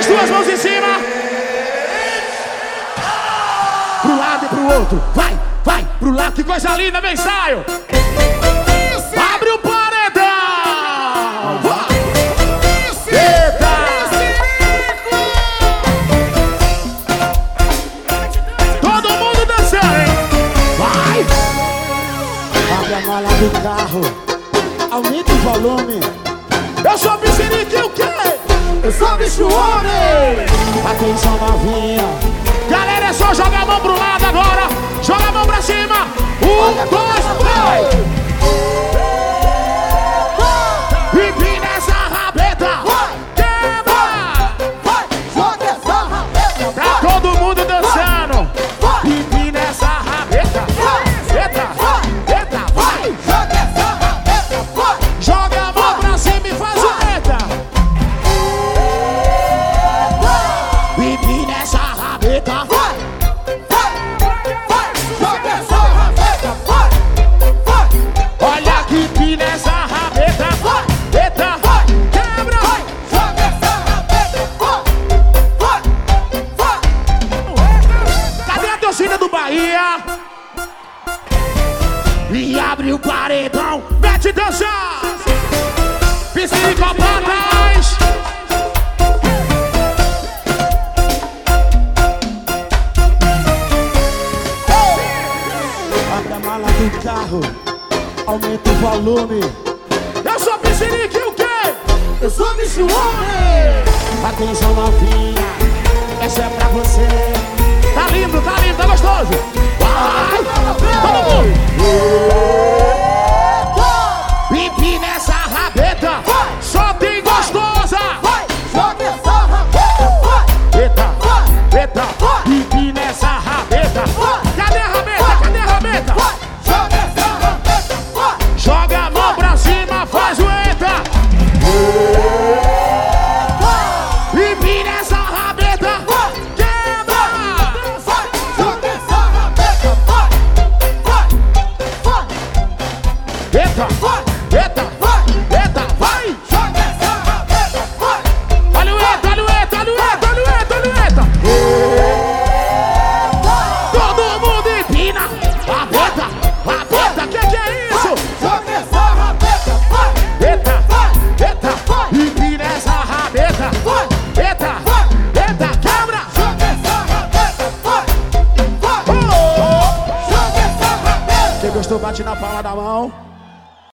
as duas mãos em cima. Pro lado e pro outro. Vai, vai, pro lado. Que coisa linda, meu ensaio. Abre o paredão. Eita. Todo mundo dançando, hein? Vai. Abre a mala do carro, aumenta o volume. Eu sou Piscirica e o quê? Eu sou bicho homem. Atenção novinha. Galera, é só jogar a mão pro lado agora. Joga a mão pra cima. 1, 2, vai. Empina essa rabeta. Quebra. Vai, joga essa rabeta. Tá todo mundo dançando. Empina essa rabeta. Eita, eita, vai. Joga essa rabeta. Vai. Joga a mão pra cima e faz o eita. Empina essa rabeta. Joga essa rabeta. Vai. Olha que empina essa rabeta. Eita, quebra. Joga essa rabeta. Vai. Cadê a torcida do Bahia? E abre o paredão, mete dança. Psicopatas. Abre a mala do carro, aumenta o volume. Eu sou Piscirica e o quê? Eu sou bicho homem. Atenção novinha, essa é pra você. Tá lindo, tá gostoso. Vai, todo mundo. Pipi nessa rabeta, só tem gostosa. Vai, joga essa rabeta. Vai. Eita, eita, pipi nessa rabeta. Cadê a rabeta? Cadê a rabeta? Joga essa rabeta. Vai. Joga a mão pra cima, faz o eita. Pipi nessa rabeta, quebra. Vai, joga essa rabeta. Vai. Eita, eita, eita, vai. Joga essa rabeta. Vai. Olha o eita, olha o eita, olha o eita, olha o eita, olha o eita. Todo mundo empina. Rabeta, que é isso? Joga essa rabeta. Vai. Eita, eita, empina essa rabeta. Eita, eita, quebra. Joga essa rabeta. Vai. Oh. Joga essa rabeta. Quem gostou, bate na palma da mão.